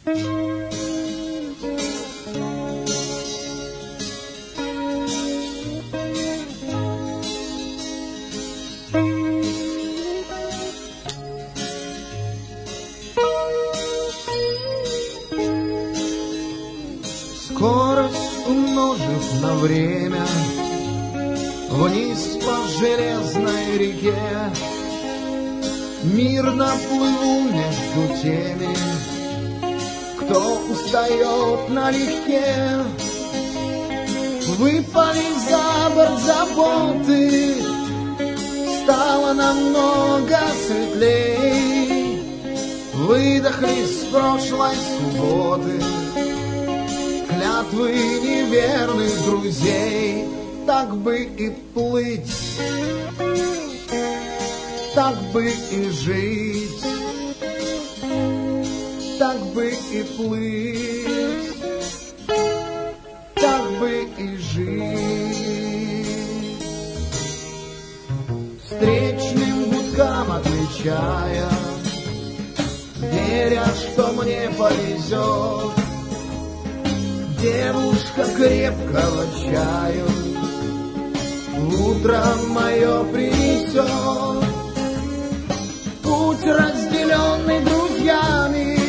Скорость умножив на время, вниз по железной реке, мирно плыву между теми, кто устает налегке. Выпали за борт заботы, стало намного светлей. Выдохли с прошлой субботы клятвы неверных друзей. Так бы и плыть, так бы и жить, так бы и плыть, так бы и жить. Встречным гудкам отвечая, веря, что мне повезет, девушка крепкого чаю утро мое принесет. Путь, разделенный друзьями,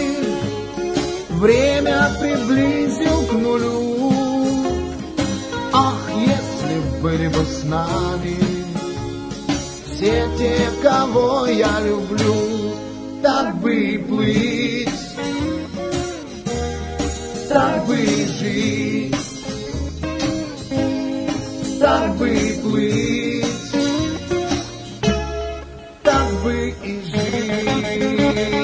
время приблизил к нулю. Ах, если были бы с нами все те, кого я люблю, так бы и плыть, так бы и жить, так бы и плыть, так бы и жить.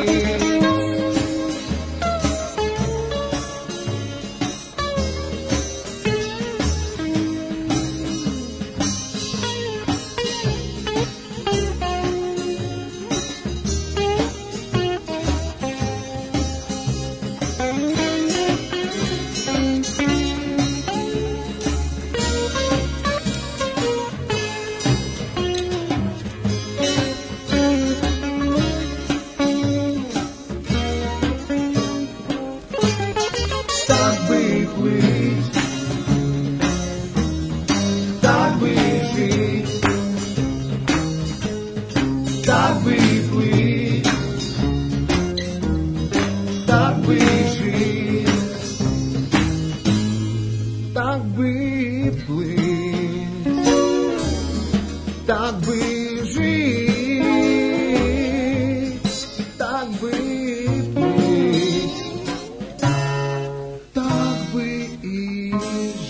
Так бы и жить, так бы и плыть, так бы и жить, так бы и плыть, так бы и жить, так бы и плыть, так бы и жить.